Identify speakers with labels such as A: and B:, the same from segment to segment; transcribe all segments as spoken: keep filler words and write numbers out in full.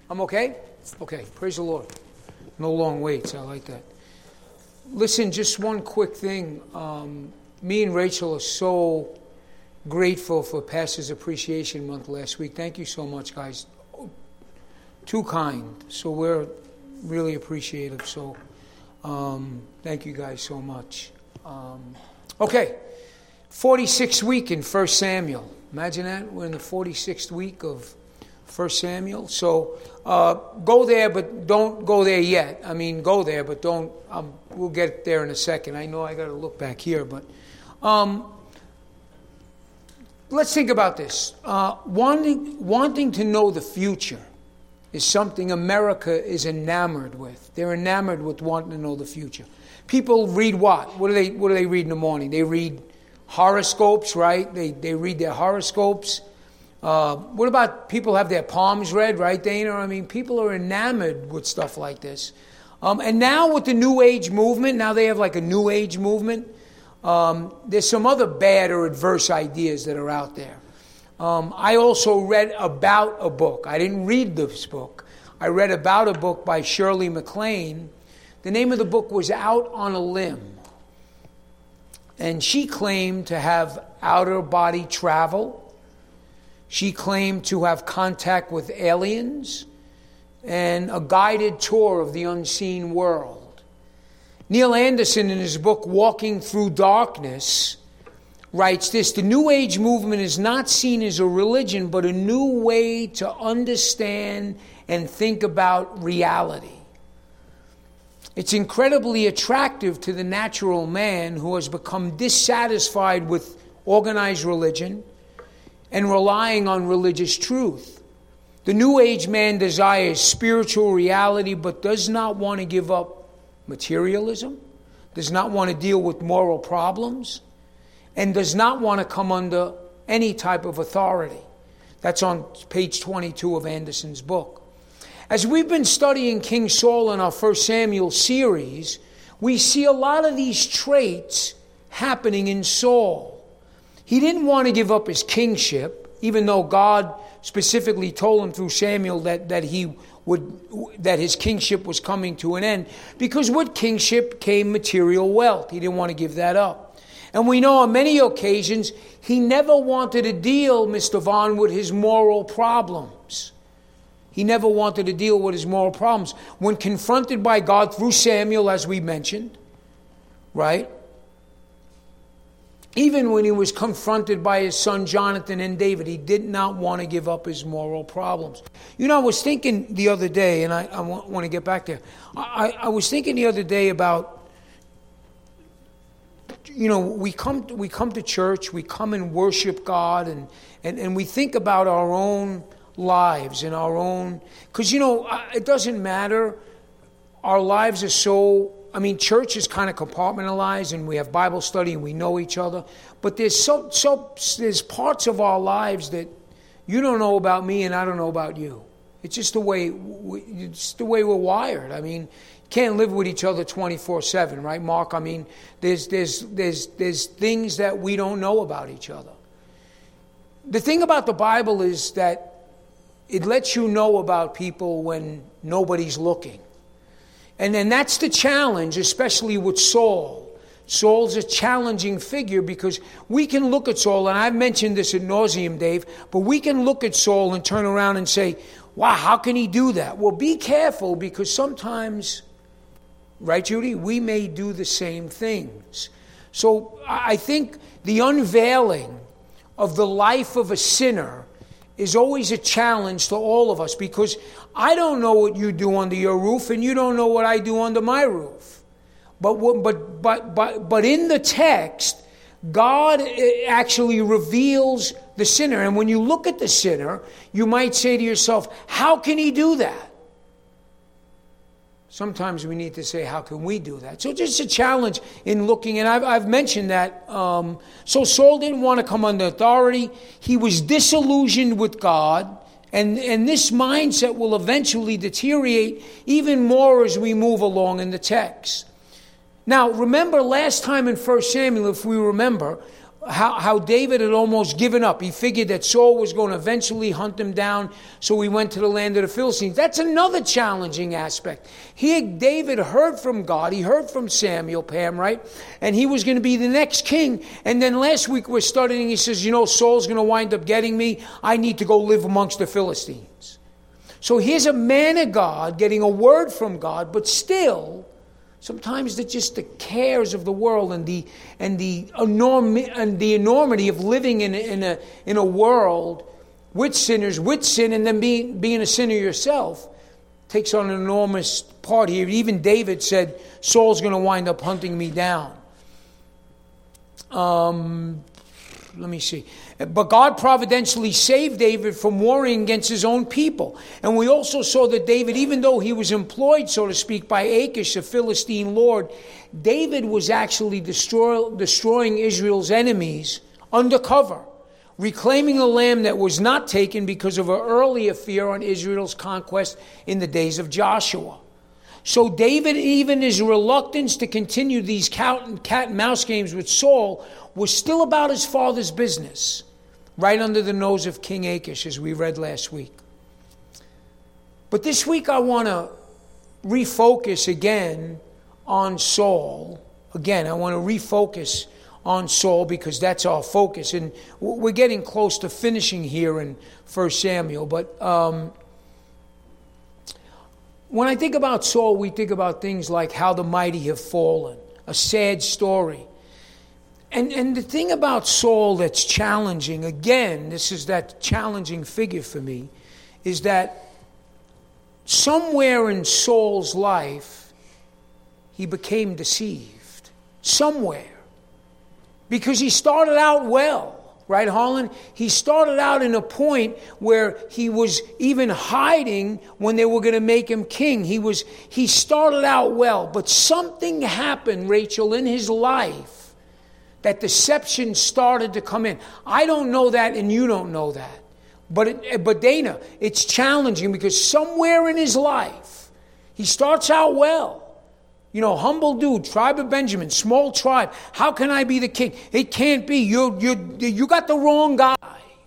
A: I'm okay? Okay, praise the Lord. No long waits, I like that. Listen, just one quick thing. Um, me and Rachel are so grateful for Pastor's Appreciation Month last week. Thank you so much, guys. Too kind. So we're really appreciative. So um, thank you guys so much. Um, okay, forty-sixth week in First Samuel. Imagine that. We're in the forty-sixth week of First Samuel. So uh, go there, but don't go there yet. I mean, go there, but don't. Um, we'll get there in a second. I know I got to look back here, but um, let's think about this. Uh, wanting, wanting to know the future is something America is enamored with. They're enamored with wanting to know the future. People read what? What do they? What do they read in the morning? They read horoscopes, right? They they read their horoscopes. Uh, what about people have their palms read, right, Dana? I mean, people are enamored with stuff like this. Um, and now with the New Age movement, now they have like a New Age movement. Um, there's some other bad or adverse ideas that are out there. Um, I also read about a book. I didn't read this book. I read about a book by Shirley MacLaine. The name of the book was Out on a Limb. And she claimed to have outer body travel. She claimed to have contact with aliens and a guided tour of the unseen world. Neil Anderson, in his book Walking Through Darkness, writes this: the New Age movement is not seen as a religion, but a new way to understand and think about reality. It's incredibly attractive to the natural man who has become dissatisfied with organized religion and relying on religious truth. The New Age man desires spiritual reality, but does not want to give up materialism, does not want to deal with moral problems, and does not want to come under any type of authority. That's on page twenty-two of Anderson's book. As we've been studying King Saul in our First Samuel series, we see a lot of these traits happening in Saul. He didn't want to give up his kingship, even though God specifically told him through Samuel that, that he would that his kingship was coming to an end, because with kingship came material wealth. He didn't want to give that up. And we know on many occasions he never wanted to deal, Mister Vaughn, with his moral problems. He never wanted to deal with his moral problems. When confronted by God through Samuel, as we mentioned, right? Even when he was confronted by his son Jonathan and David, he did not want to give up his moral problems. You know, I was thinking the other day, and I, I want, want to get back there. I, I was thinking the other day about, you know, we come we come to church, we come and worship God, and, and, and we think about our own lives and our own, because, you know, it doesn't matter. Our lives are so, I mean, church is kind of compartmentalized, and we have Bible study and we know each other, but there's so so there's parts of our lives that you don't know about me and I don't know about you. It's just the way we, it's the way we're wired. I mean, can't live with each other twenty-four seven, right, Mark? I mean, there's there's there's there's things that we don't know about each other. The thing about the Bible is that it lets you know about people when nobody's looking. And then that's the challenge, especially with Saul. Saul's a challenging figure because we can look at Saul, and I've mentioned this ad nauseum, Dave, but we can look at Saul and turn around and say, wow, how can he do that? Well, be careful, because sometimes, right, Judy, we may do the same things. So I think the unveiling of the life of a sinner is always a challenge to all of us, because I don't know what you do under your roof, and you don't know what I do under my roof. But but but but but in the text, God actually reveals the sinner. And when you look at the sinner, you might say to yourself, how can he do that? Sometimes we need to say, how can we do that? So just a challenge in looking, and I've, I've mentioned that. Um, so Saul didn't want to come under authority. He was disillusioned with God, and, and this mindset will eventually deteriorate even more as we move along in the text. Now, remember last time in First Samuel, if we remember, how, how David had almost given up. He figured that Saul was going to eventually hunt him down, so he went to the land of the Philistines. That's another challenging aspect. He, David heard from God. He heard from Samuel, Pam, right? And he was going to be the next king. And then last week we're studying, he says, you know, Saul's going to wind up getting me. I need to go live amongst the Philistines. So here's a man of God getting a word from God, but still, sometimes it's just the cares of the world and the and the enormity and the enormity of living in a, in a in a world with sinners, with sin, and then being being a sinner yourself takes on an enormous part here. Even David said, "Saul's going to wind up hunting me down." Um, let me see. But God providentially saved David from warring against his own people. And we also saw that David, even though he was employed, so to speak, by Achish, the Philistine lord, David was actually destroy, destroying Israel's enemies undercover, reclaiming the land that was not taken because of an earlier fear on Israel's conquest in the days of Joshua. So David, even his reluctance to continue these cat and mouse games with Saul, was still about his father's business, right under the nose of King Achish, as we read last week. But this week I want to refocus again on Saul. Again, I want to refocus on Saul because that's our focus. And we're getting close to finishing here in First Samuel. But um, when I think about Saul, we think about things like how the mighty have fallen, a sad story. And and the thing about Saul that's challenging, again, this is that challenging figure for me, is that somewhere in Saul's life, he became deceived. Somewhere. Because he started out well, right, Harlan? He started out in a point where he was even hiding when they were going to make him king. He was he started out well, but something happened, Rachel, in his life that deception started to come in. I don't know that, and you don't know that. But it, but Dana, it's challenging because somewhere in his life, he starts out well. You know, humble dude, tribe of Benjamin, small tribe. How can I be the king? It can't be. You you you got the wrong guy.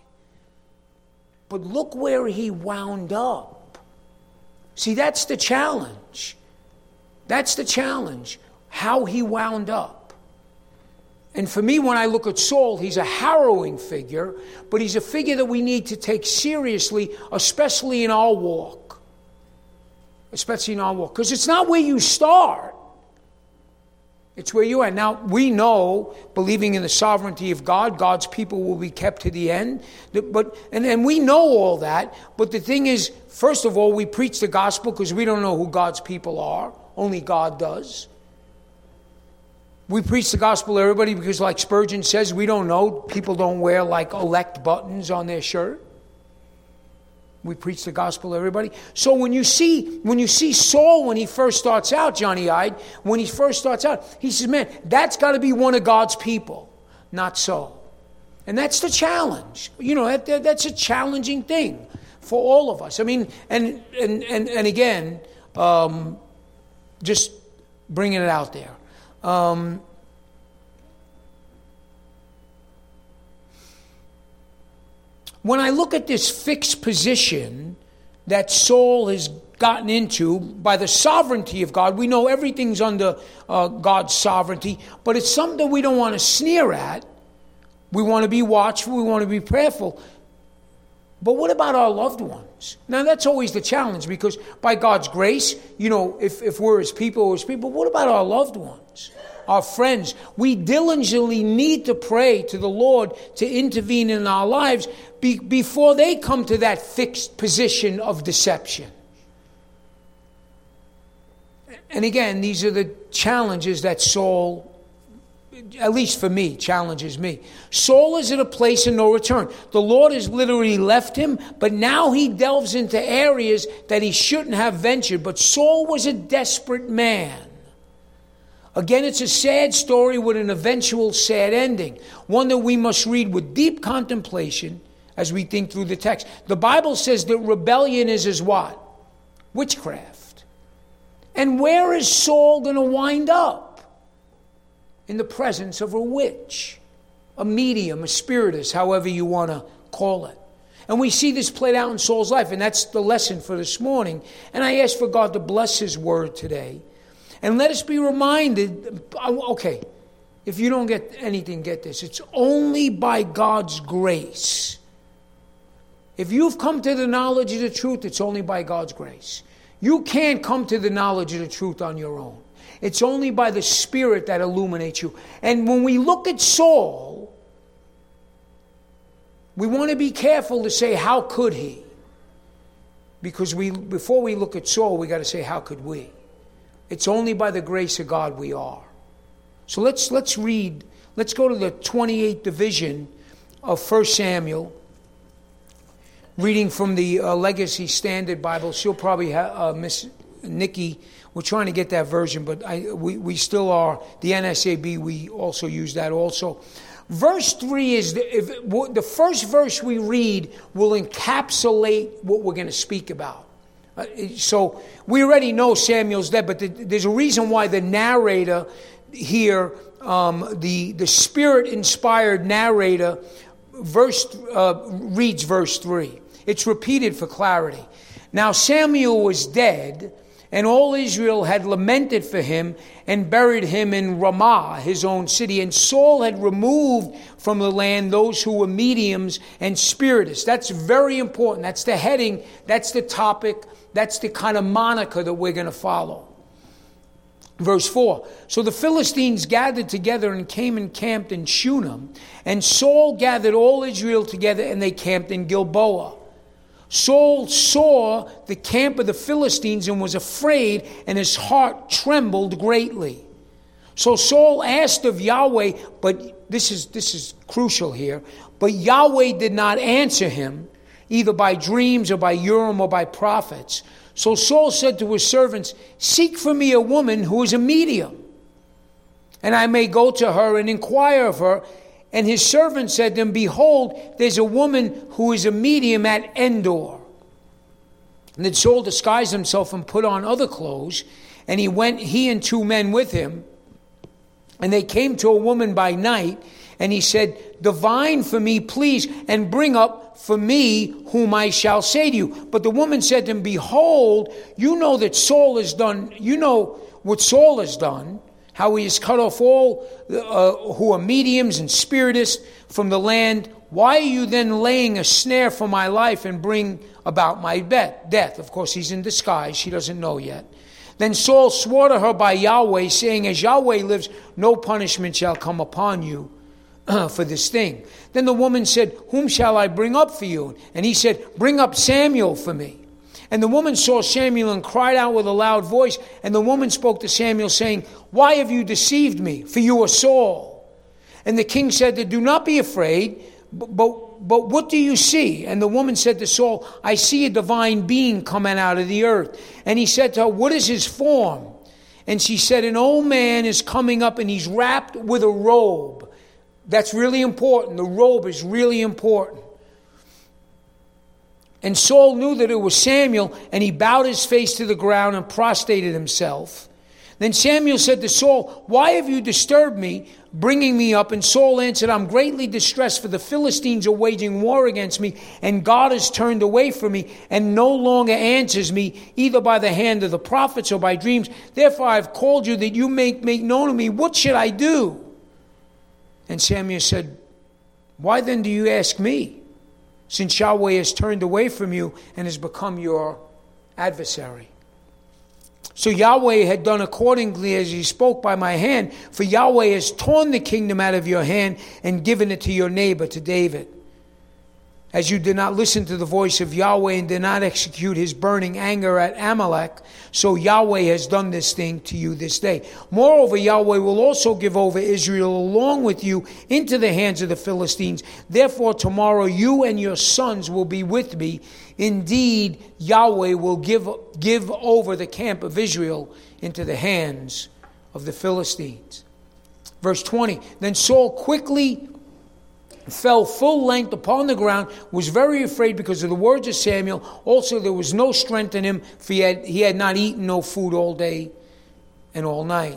A: But look where he wound up. See, that's the challenge. That's the challenge. How he wound up. And for me, when I look at Saul, he's a harrowing figure, but he's a figure that we need to take seriously, especially in our walk. Especially in our walk. Because it's not where you start. It's where you are. Now, we know, believing in the sovereignty of God, God's people will be kept to the end. But and, and we know all that. But the thing is, first of all, we preach the gospel because we don't know who God's people are. Only God does. We preach the gospel to everybody because, like Spurgeon says, we don't know. People don't wear like elect buttons on their shirt. We preach the gospel to everybody. So when you see when you see Saul when he first starts out, Johnny Ide, when he first starts out, he says, man, that's got to be one of God's people. Not so. And that's the challenge. You know, that, that, that's a challenging thing for all of us. I mean, and and and, and again, um, just bringing it out there. Um, when I look at this fixed position that Saul has gotten into by the sovereignty of God, we know everything's under uh, God's sovereignty, but it's something we don't want to sneer at. We want to be watchful. We want to be prayerful. But what about our loved ones? Now, that's always the challenge because by God's grace, you know, if, if we're his people or his people, what about our loved ones, our friends? We diligently need to pray to the Lord to intervene in our lives be, before they come to that fixed position of deception. And again, these are the challenges that Saul, at least for me, challenges me. Saul is at a place of no return. The Lord has literally left him, but now he delves into areas that he shouldn't have ventured. But Saul was a desperate man. Again, it's a sad story with an eventual sad ending, one that we must read with deep contemplation as we think through the text. The Bible says that rebellion is as what? Witchcraft. And where is Saul going to wind up? In the presence of a witch, a medium, a spiritist, however you want to call it. And we see this played out in Saul's life, and that's the lesson for this morning. And I ask for God to bless His word today. And let us be reminded, okay, if you don't get anything, get this. It's only by God's grace. If you've come to the knowledge of the truth, it's only by God's grace. You can't come to the knowledge of the truth on your own. It's only by the Spirit that illuminates you. And when we look at Saul, we want to be careful to say, how could he? Because we, before we look at Saul, we got to say, how could we? It's only by the grace of God we are. So let's let's read, let's go to the twenty-eighth division of First Samuel, reading from the uh, Legacy Standard Bible. She'll probably have, uh, Miss Nikki, we're trying to get that version, but I, we, we still are, the N S A B, we also use that also. Verse three is, the, if, the first verse we read will encapsulate what we're going to speak about. Uh, so we already know Samuel's dead, but the, there's a reason why the narrator here, um, the, the Spirit-inspired narrator, verse uh, reads verse three. It's repeated for clarity. Now Samuel was dead, and all Israel had lamented for him and buried him in Ramah, his own city. And Saul had removed from the land those who were mediums and spiritists. That's very important. That's the heading. That's the topic. That's the kind of moniker that we're going to follow. Verse four. So the Philistines gathered together and came and camped in Shunem. And Saul gathered all Israel together, and they camped in Gilboa. Saul saw the camp of the Philistines and was afraid, and his heart trembled greatly. So Saul asked of Yahweh, but this is this is crucial here, but Yahweh did not answer him, either by dreams or by Urim or by prophets. So Saul said to his servants, seek for me a woman who is a medium, and I may go to her and inquire of her. And his servant said to him, behold, there's a woman who is a medium at Endor. And then Saul disguised himself and put on other clothes. And he went, he and two men with him. And they came to a woman by night. And he said, divine for me, please, and bring up for me whom I shall say to you. But the woman said to him, behold, you know that Saul has done, you know what Saul has done, how he has cut off all uh, who are mediums and spiritists from the land. Why are you then laying a snare for my life and bring about my death? Of course, he's in disguise. She doesn't know yet. Then Saul swore to her by Yahweh, saying, as Yahweh lives, no punishment shall come upon you uh, for this thing. Then the woman said, whom shall I bring up for you? And he said, bring up Samuel for me. And the woman saw Samuel and cried out with a loud voice. And the woman spoke to Samuel, saying, why have you deceived me? For you are Saul. And the king said to her, do not be afraid, but, but, but what do you see? And the woman said to Saul, I see a divine being coming out of the earth. And he said to her, what is his form? And she said, an old man is coming up, and he's wrapped with a robe. That's really important. The robe is really important. And Saul knew that it was Samuel, and he bowed his face to the ground and prostrated himself. Then Samuel said to Saul, why have you disturbed me, bringing me up? And Saul answered, I'm greatly distressed, for the Philistines are waging war against me, and God has turned away from me, and no longer answers me, either by the hand of the prophets or by dreams. Therefore I have called you, that you may make known to me, what should I do? And Samuel said, why then do you ask me? Since Yahweh has turned away from you and has become your adversary. So Yahweh had done accordingly as he spoke by my hand, for Yahweh has torn the kingdom out of your hand and given it to your neighbor, to David. As you did not listen to the voice of Yahweh and did not execute his burning anger at Amalek, so Yahweh has done this thing to you this day. Moreover, Yahweh will also give over Israel along with you into the hands of the Philistines. Therefore, tomorrow you and your sons will be with me. Indeed, Yahweh will give, give over the camp of Israel into the hands of the Philistines. Verse twenty, then Saul quickly fell full length upon the ground, was very afraid because of the words of Samuel. Also there was no strength in him, for he had, he had not eaten no food all day and all night.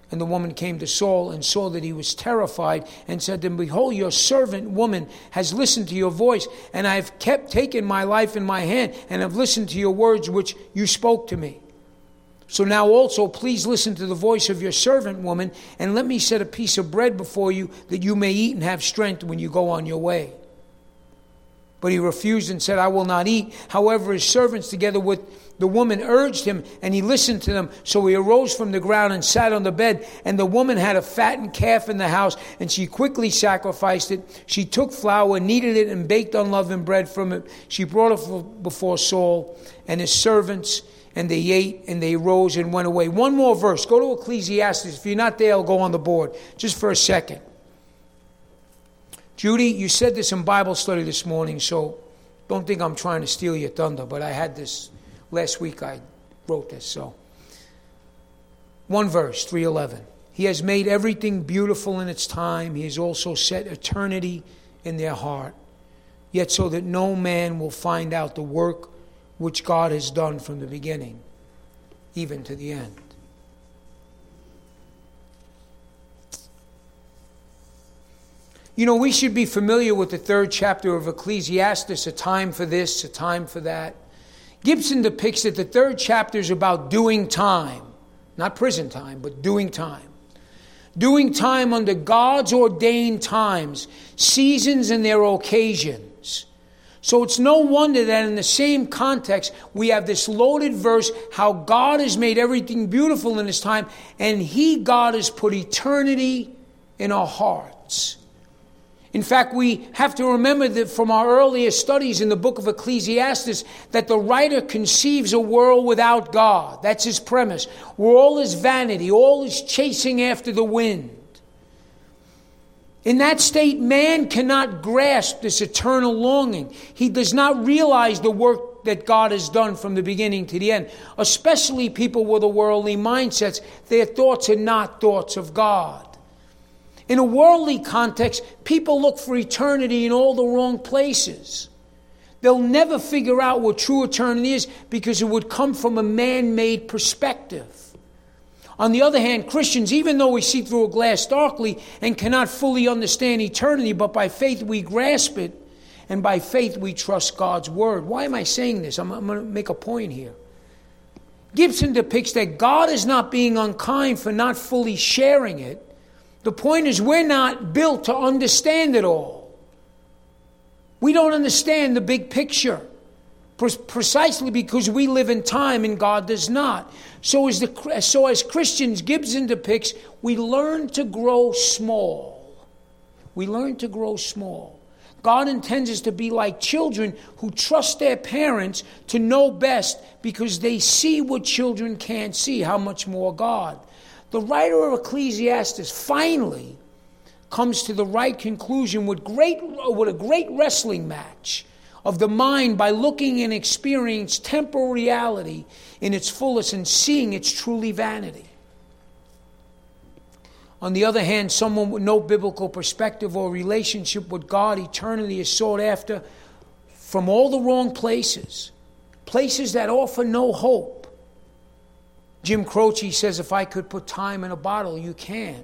A: And the woman came to Saul and saw that he was terrified and said to him, Behold, your servant woman has listened to your voice, and I have kept taken my life in my hand and have listened to your words which you spoke to me. So now also please listen to the voice of your servant woman, and let me set a piece of bread before you that you may eat and have strength when you go on your way. But he refused and said, I will not eat. However, his servants together with the woman urged him, and he listened to them. So he arose from the ground and sat on the bed. And the woman had a fattened calf in the house, and she quickly sacrificed it. She took flour, kneaded it, and baked unleavened bread from it. She brought it before Saul and his servants, and they ate, and they rose and went away. One more verse. Go to Ecclesiastes. If you're not there, I'll go on the board just for a second. Judy, you said this in Bible study this morning, so don't think I'm trying to steal your thunder, but I had this last week. I wrote this. So, one verse, three eleven. He has made everything beautiful in its time. He has also set eternity in their heart, yet so that no man will find out the work which God has done from the beginning, even to the end. You know, we should be familiar with the third chapter of Ecclesiastes, a time for this, a time for that. Gibson depicts that the third chapter is about doing time. Not prison time, but doing time. Doing time under God's ordained times, seasons and their occasions. So it's no wonder that in the same context, we have this loaded verse, how God has made everything beautiful in His time, and He, God, has put eternity in our hearts. In fact, we have to remember that from our earlier studies in the book of Ecclesiastes, that the writer conceives a world without God. That's his premise. Where all is vanity, all is chasing after the wind. In that state, man cannot grasp this eternal longing. He does not realize the work that God has done from the beginning to the end. Especially people with a worldly mindsets. Their thoughts are not thoughts of God. In a worldly context, people look for eternity in all the wrong places. They'll never figure out what true eternity is because it would come from a man-made perspective. On the other hand, Christians, even though we see through a glass darkly and cannot fully understand eternity, but by faith we grasp it, and by faith we trust God's word. Why am I saying this? I'm, I'm going to make a point here. Gibson depicts that God is not being unkind for not fully sharing it. The point is, we're not built to understand it all. We don't understand the big picture, precisely because we live in time and God does not. So as, the, so as Christians, Gibson depicts, we learn to grow small. We learn to grow small. God intends us to be like children who trust their parents to know best because they see what children can't see, how much more God. The writer of Ecclesiastes finally comes to the right conclusion with great, with a great wrestling match of the mind by looking and experiencing temporal reality in its fullest and seeing its truly vanity. On the other hand, someone with no biblical perspective or relationship with God, eternity is sought after from all the wrong places, places that offer no hope. Jim Croce says, if I could put time in a bottle, you can.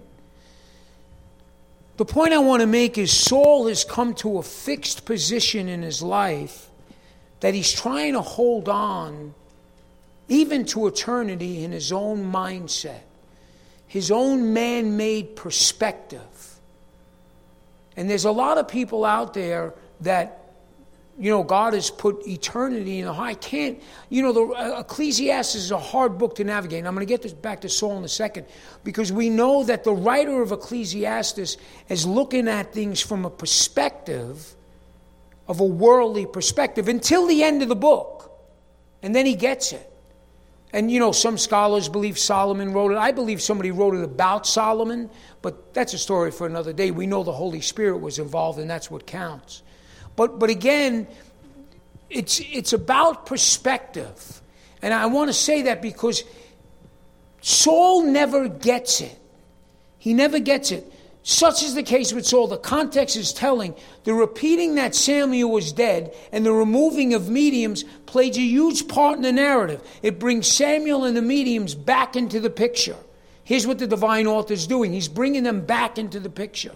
A: The point I want to make is Saul has come to a fixed position in his life that he's trying to hold on even to eternity in his own mindset, his own man-made perspective. And there's a lot of people out there that, you know, God has put eternity in the heart. I can't, you know, the uh, Ecclesiastes is a hard book to navigate. And I'm going to get this back to Saul in a second, because we know that the writer of Ecclesiastes is looking at things from a perspective of a worldly perspective until the end of the book. And then he gets it. And, you know, some scholars believe Solomon wrote it. I believe somebody wrote it about Solomon, but that's a story for another day. We know the Holy Spirit was involved, and that's what counts. But but again, it's it's about perspective. And I want to say that because Saul never gets it. He never gets it. Such is the case with Saul. The context is telling. The repeating that Samuel was dead and the removing of mediums plays a huge part in the narrative. It brings Samuel and the mediums back into the picture. Here's what the divine author is doing. He's bringing them back into the picture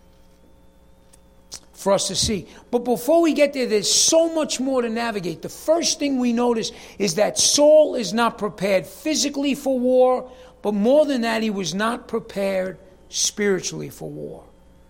A: for us to see. But before we get there, there's so much more to navigate. The first thing we notice is that Saul is not prepared physically for war, but more than that, he was not prepared spiritually for war.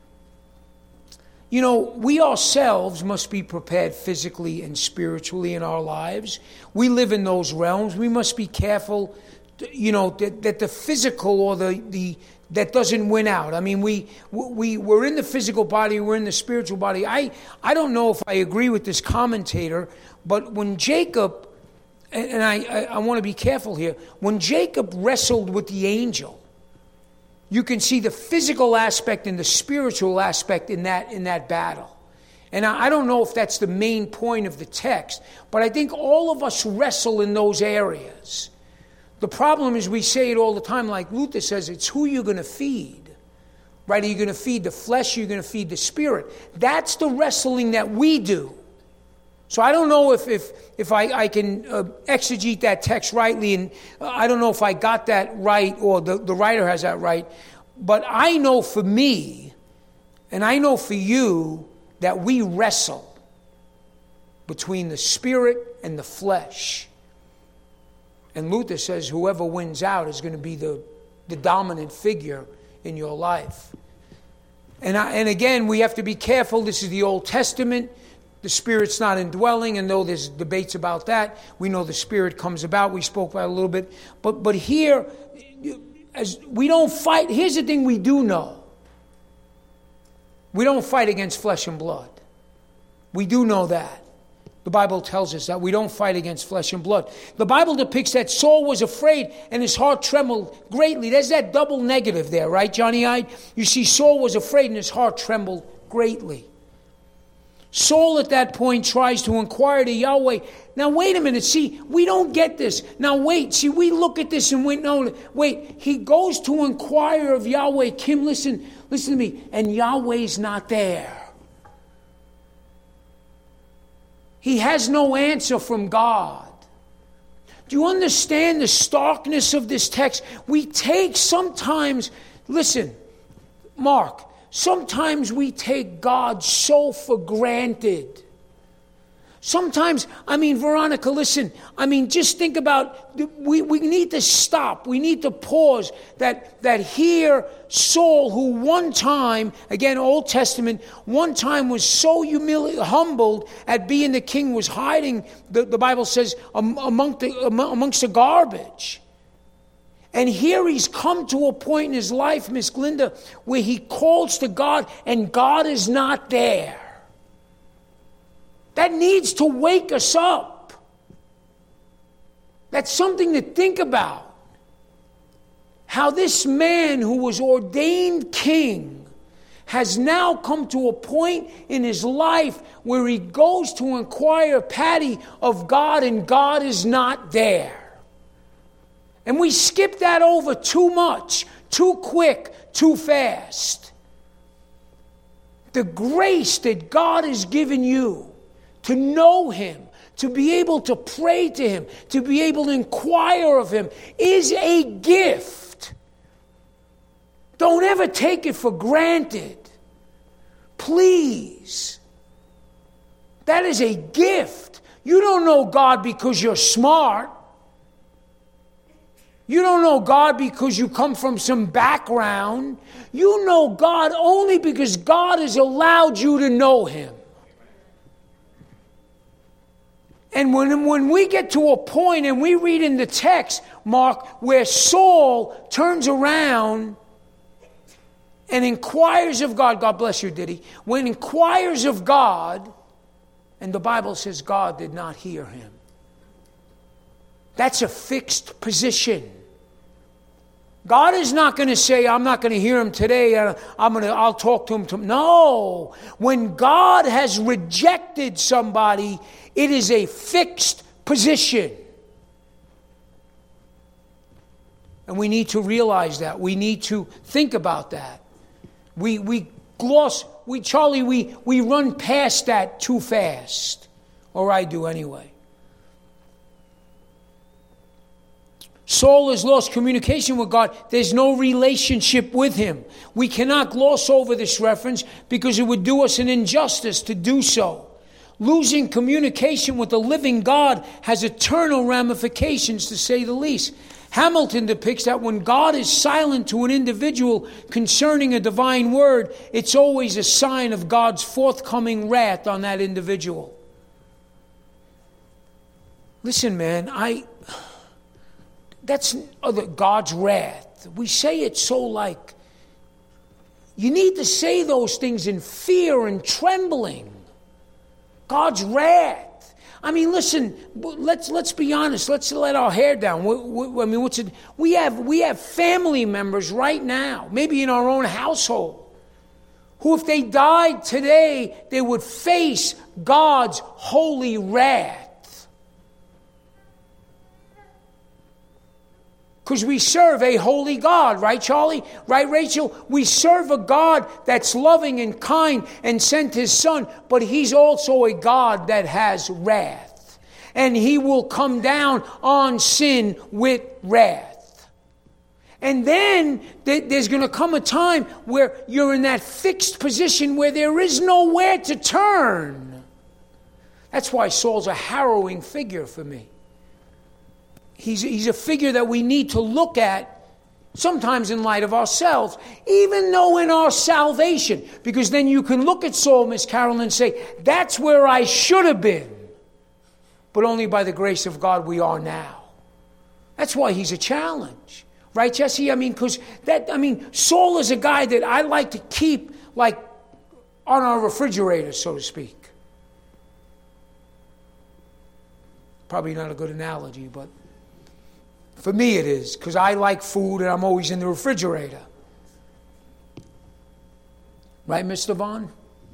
A: You know, we ourselves must be prepared physically and spiritually in our lives. We live in those realms. We must be careful, you know, that, that the physical or the, the that doesn't win out. I mean, we we we're in the physical body, we're in the spiritual body. I I don't know if I agree with this commentator, but when Jacob, and, and I I, I want to be careful here, when Jacob wrestled with the angel, you can see the physical aspect and the spiritual aspect in that in that battle. And I, I don't know if that's the main point of the text, but I think all of us wrestle in those areas. The problem is we say it all the time, like Luther says, it's who you're going to feed. Right? Are you going to feed the flesh? Or are you going to feed the spirit? That's the wrestling that we do. So I don't know if if, if I, I can uh, exegete that text rightly, and uh, I don't know if I got that right or the, the writer has that right, but I know for me, and I know for you, that we wrestle between the spirit and the flesh. And Luther says whoever wins out is going to be the, the dominant figure in your life. And I, and again, we have to be careful. This is the Old Testament. The Spirit's not indwelling, and though there's debates about that, we know the Spirit comes about. We spoke about it a little bit. But but here, as we don't fight. Here's the thing we do know. We don't fight against flesh and blood. We do know that. The Bible tells us that we don't fight against flesh and blood. The Bible depicts that Saul was afraid and his heart trembled greatly. There's that double negative there, right, Johnny Hyde? You see, Saul was afraid and his heart trembled greatly. Saul at that point tries to inquire to Yahweh. Now, wait a minute. See, we don't get this. Now, wait. See, we look at this and we know, wait, he goes to inquire of Yahweh. Kim, listen, listen to me. And Yahweh's not there. He has no answer from God. Do you understand the starkness of this text? We take sometimes, listen, Mark, sometimes we take God so for granted. Sometimes, I mean, Veronica, listen, I mean, just think about, we, we need to stop. We need to pause that, that here, Saul, who one time, again, Old Testament, one time was so humili- humbled at being the king, was hiding, the, the Bible says, among the, amongst the garbage. And here he's come to a point in his life, Miss Glinda, where he calls to God and God is not there. That needs to wake us up. That's something to think about. How this man who was ordained king has now come to a point in his life where he goes to inquire, Patty, of God, and God is not there. And we skip that over too much, too quick, too fast. The grace that God has given you to know Him, to be able to pray to Him, to be able to inquire of Him, is a gift. Don't ever take it for granted. Please. That is a gift. You don't know God because you're smart. You don't know God because you come from some background. You know God only because God has allowed you to know Him. And when, when we get to a point, and we read in the text, Mark, where Saul turns around and inquires of God. God bless you, did he? When inquires of God, and the Bible says God did not hear him. That's a fixed position. God is not going to say, I'm not going to hear him today. I'm going to, I'll talk to him tomorrow. No. When God has rejected somebody, it is a fixed position. And we need to realize that. We need to think about that. We we gloss, we Charlie, we, we run past that too fast. Or I do anyway. Saul has lost communication with God. There's no relationship with him. We cannot gloss over this reference because it would do us an injustice to do so. Losing communication with the living God has eternal ramifications, to say the least. Hamilton depicts that when God is silent to an individual concerning a divine word, it's always a sign of God's forthcoming wrath on that individual. Listen, man, I... That's God's wrath. We say it so like, you need to say those things in fear and trembling. God's wrath. I mean, listen, let's let's be honest. Let's let our hair down. We, we, I mean, what's it? We have we have family members right now, maybe in our own household, who if they died today, they would face God's holy wrath. Because we serve a holy God, right, Charlie? Right, Rachel? We serve a God that's loving and kind and sent his son, but he's also a God that has wrath. And he will come down on sin with wrath. And then there's going to come a time where you're in that fixed position where there is nowhere to turn. That's why Saul's a harrowing figure for me. He's, he's a figure that we need to look at sometimes in light of ourselves, even though in our salvation. Because then you can look at Saul, Miss Carolyn, and say, that's where I should have been. But only by the grace of God we are now. That's why he's a challenge. Right, Jesse? I mean, because that, I mean, Saul is a guy that I like to keep, like, on our refrigerator, so to speak. Probably not a good analogy, but for me it is, because I like food and I'm always in the refrigerator. Right, Mister Vaughn?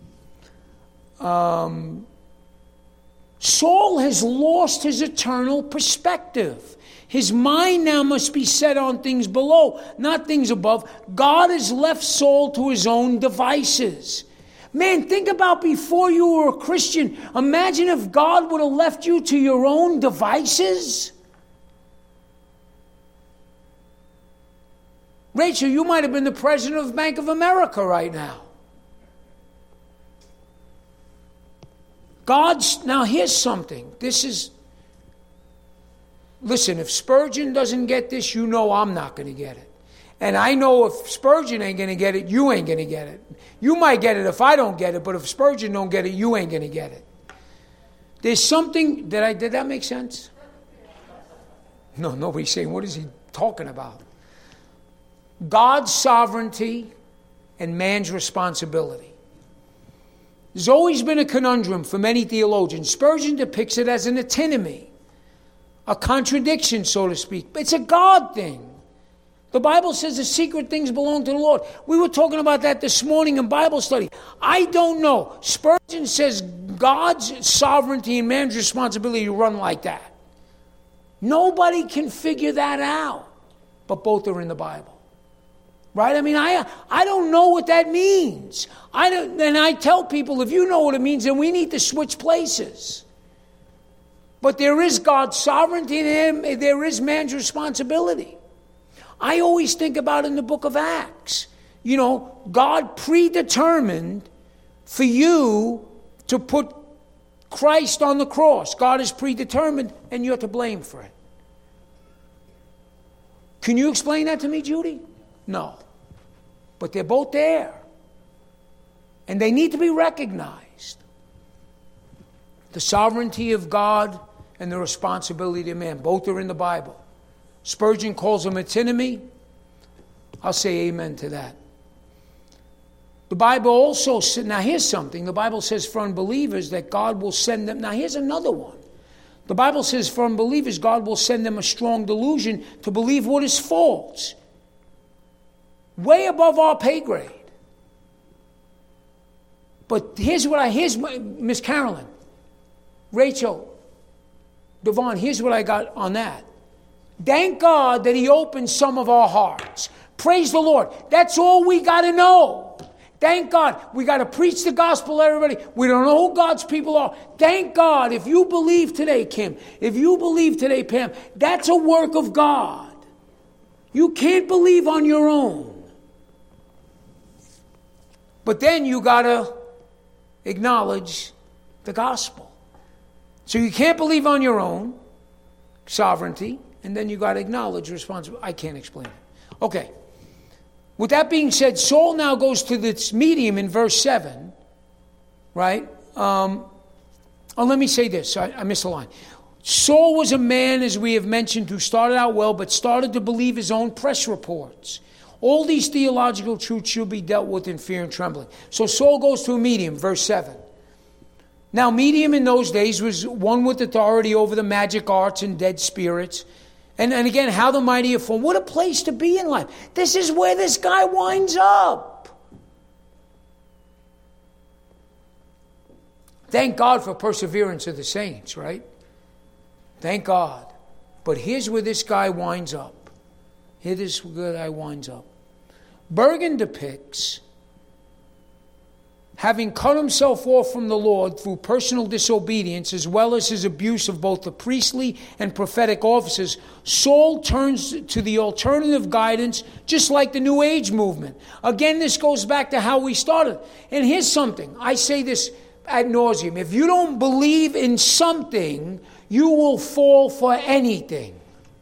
A: Um, Saul has lost his eternal perspective. His mind now must be set on things below, not things above. God has left Saul to his own devices. Man, think about before you were a Christian. Imagine if God would have left you to your own devices. Rachel, you might have been the president of Bank of America right now. God's, now here's something. This is, listen, if Spurgeon doesn't get this, you know I'm not going to get it. And I know if Spurgeon ain't going to get it, you ain't going to get it. You might get it if I don't get it, but if Spurgeon don't get it, you ain't going to get it. There's something, did I, did that make sense? No, nobody's saying, what is he talking about? God's sovereignty and man's responsibility. There's always been a conundrum for many theologians. Spurgeon depicts it as an antinomy, a contradiction, so to speak. It's a God thing. The Bible says the secret things belong to the Lord. We were talking about that this morning in Bible study. I don't know. Spurgeon says God's sovereignty and man's responsibility run like that. Nobody can figure that out, but both are in the Bible. Right? I mean, I I don't know what that means. I don't, and I tell people, if you know what it means, then we need to switch places. But there is God's sovereignty in him. There is man's responsibility. I always think about in the book of Acts. You know, God predetermined for you to put Christ on the cross. God is predetermined, and you're to blame for it. Can you explain that to me, Judy? No. But they're both there. And they need to be recognized. The sovereignty of God and the responsibility of man. Both are in the Bible. Spurgeon calls them antinomy. I'll say amen to that. The Bible also says, now here's something. The Bible says for unbelievers that God will send them. Now here's another one. The Bible says for unbelievers God will send them a strong delusion to believe what is false. Way above our pay grade. But here's what I, here's my, Miss Carolyn, Rachel, Devon, here's what I got on that. Thank God that he opened some of our hearts. Praise the Lord. That's all we got to know. Thank God. We got to preach the gospel to everybody. We don't know who God's people are. Thank God. If you believe today, Kim, if you believe today, Pam, that's a work of God. You can't believe on your own. But then you got to acknowledge the gospel. So you can't believe on your own, sovereignty, and then you got to acknowledge responsibility. I can't explain it. Okay. With that being said, Saul now goes to this medium in verse seven, right? Um, oh, let me say this. I, I missed a line. Saul was a man, as we have mentioned, who started out well, but started to believe his own press reports. All these theological truths should be dealt with in fear and trembling. So Saul goes to a medium, verse seven. Now, medium in those days was one with authority over the magic arts and dead spirits. And, and again, how the mighty are formed. What a place to be in life. This is where this guy winds up. Thank God for perseverance of the saints, right? Thank God. But here's where this guy winds up. Here this guy winds up. Bergen depicts having cut himself off from the Lord through personal disobedience, as well as his abuse of both the priestly and prophetic offices, Saul turns to the alternative guidance, just like the New Age movement. Again, this goes back to how we started. And here's something. I say this ad nauseum. If you don't believe in something, you will fall for anything.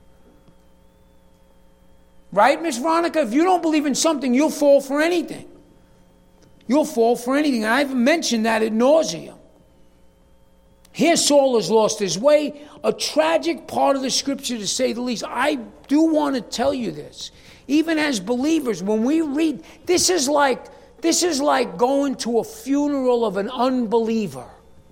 A: Right, Miss Veronica? If you don't believe in something, you'll fall for anything. You'll fall for anything. And I've mentioned that ad nauseum. Here Saul has lost his way. A tragic part of the scripture, to say the least. I do want to tell you this. Even as believers, when we read, this is like, this is like going to a funeral of an unbeliever.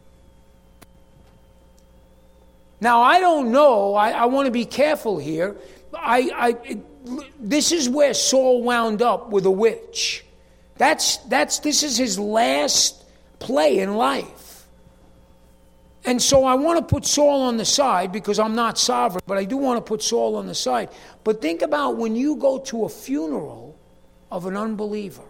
A: Now, I don't know. I, I want to be careful here. I, I, it, this is where Saul wound up with a witch. That's, that's, this is his last play in life. And so I want to put Saul on the side because I'm not sovereign, but I do want to put Saul on the side. But think about when you go to a funeral of an unbeliever.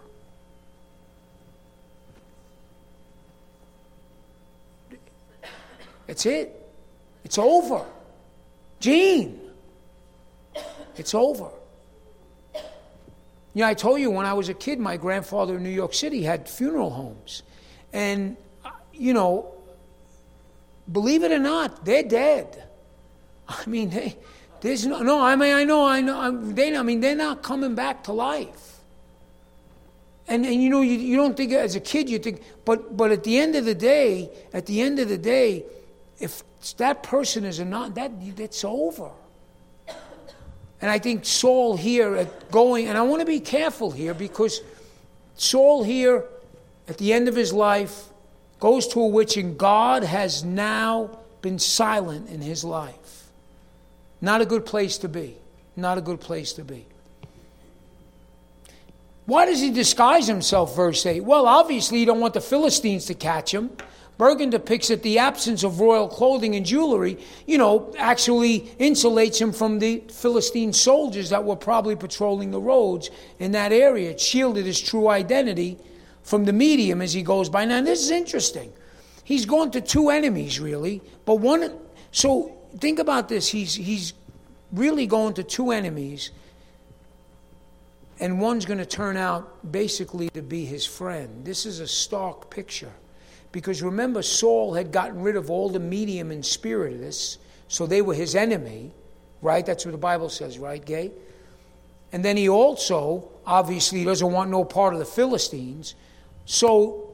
A: That's it. It's over. Gene. It's over. You know, I told you when I was a kid, my grandfather in New York City had funeral homes. And, you know, believe it or not, they're dead. I mean, they, there's no, no, I mean, I know, I know, they, I mean, they're not coming back to life. And, and you know, you, you don't think, as a kid, you think, but, but at the end of the day, at the end of the day, if that person is a not, that, that's over. And I think Saul here at going, and I want to be careful here because Saul here at the end of his life goes to a witch, and God has now been silent in his life. Not a good place to be. Not a good place to be. Why does he disguise himself, verse eight? Well, obviously you don't want the Philistines to catch him. Bergen depicts that the absence of royal clothing and jewelry, you know, actually insulates him from the Philistine soldiers that were probably patrolling the roads in that area. It shielded his true identity from the medium as he goes by. Now, this is interesting. He's going to two enemies, really. But one, so think about this. He's, he's really going to two enemies. And one's going to turn out basically to be his friend. This is a stark picture. Because remember, Saul had gotten rid of all the medium and spiritists, so they were his enemy, right? That's what the Bible says, right, Gay? And then he also, obviously, doesn't want no part of the Philistines. So,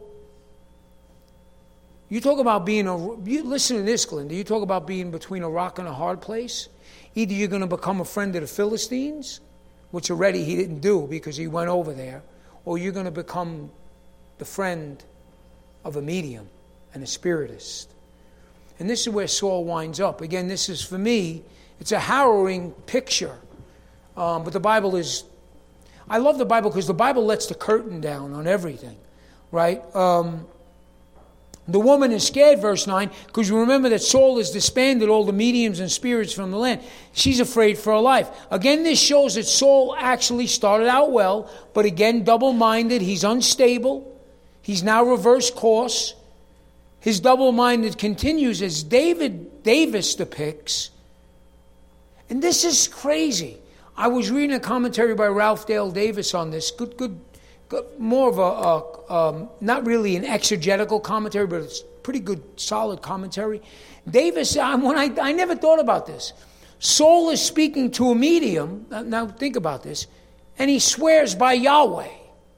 A: you talk about being a, you listen to this, Glenn, do you talk about being between a rock and a hard place? Either you're going to become a friend of the Philistines, which already he didn't do because he went over there, or you're going to become the friend of a medium and a spiritist. And this is where Saul winds up. Again, this is, for me, it's a harrowing picture. Um, but the Bible is, I love the Bible because the Bible lets the curtain down on everything, right? Um, The woman is scared, verse nine, because you remember that Saul has disbanded all the mediums and spirits from the land. She's afraid for her life. Again, this shows that Saul actually started out well, but again, double-minded. He's unstable. He's now reversed course. His double-minded continues as David Davis depicts. And this is crazy. I was reading a commentary by Ralph Dale Davis on this. Good, good. More of a, a um, not really an exegetical commentary, but it's pretty good, solid commentary. Davis, I, when I, I never thought about this. Saul is speaking to a medium. Now think about this, and he swears by Yahweh.